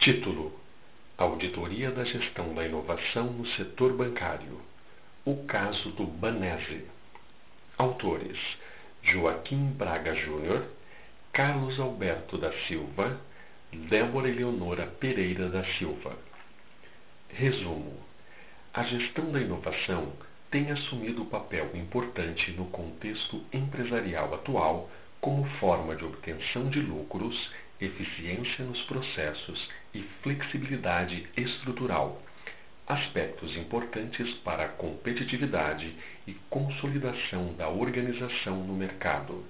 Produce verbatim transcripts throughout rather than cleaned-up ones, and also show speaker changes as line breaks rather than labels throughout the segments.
Título: Auditoria da Gestão da Inovação no Setor Bancário. O caso do Banese. Autores: Joaquim Braga Júnior, Carlos Alberto da Silva, Débora Eleonora Pereira da Silva. Resumo: a gestão da inovação tem assumido papel importante no contexto empresarial atual como forma de obtenção de lucros, eficiência nos processos e flexibilidade estrutural, aspectos importantes para a competitividade e consolidação da organização no mercado.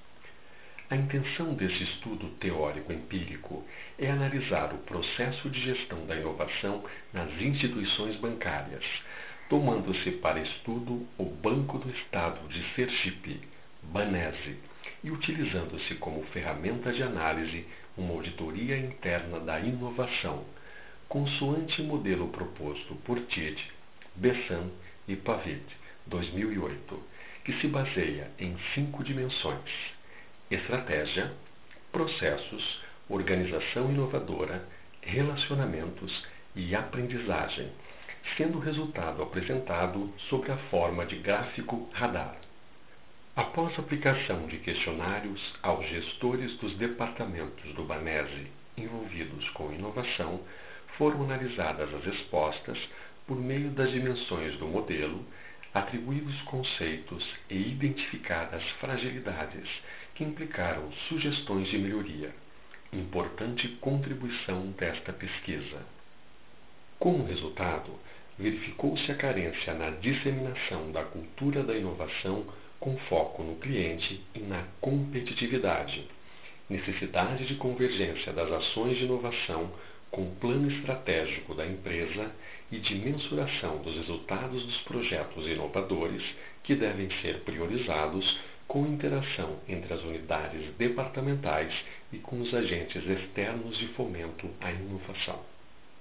A intenção desse estudo teórico-empírico é analisar o processo de gestão da inovação nas instituições bancárias, tomando-se para estudo o Banco do Estado de Sergipe, Banese, e utilizando-se como ferramenta de análise uma auditoria interna da inovação, consoante o modelo proposto por Tiede, Bessan e Pavid, dois mil e oito, que se baseia em cinco dimensões: estratégia, processos, organização inovadora, relacionamentos e aprendizagem, sendo o resultado apresentado sob a forma de gráfico radar. Após a aplicação de questionários aos gestores dos departamentos do Banese envolvidos com inovação, foram analisadas as respostas por meio das dimensões do modelo, atribuídos conceitos e identificadas fragilidades que implicaram sugestões de melhoria. Importante contribuição desta pesquisa. Como resultado, verificou-se a carência na disseminação da cultura da inovação com foco no cliente e na competitividade, necessidade de convergência das ações de inovação com o plano estratégico da empresa e de mensuração dos resultados dos projetos inovadores que devem ser priorizados com interação entre as unidades departamentais e com os agentes externos de fomento à inovação.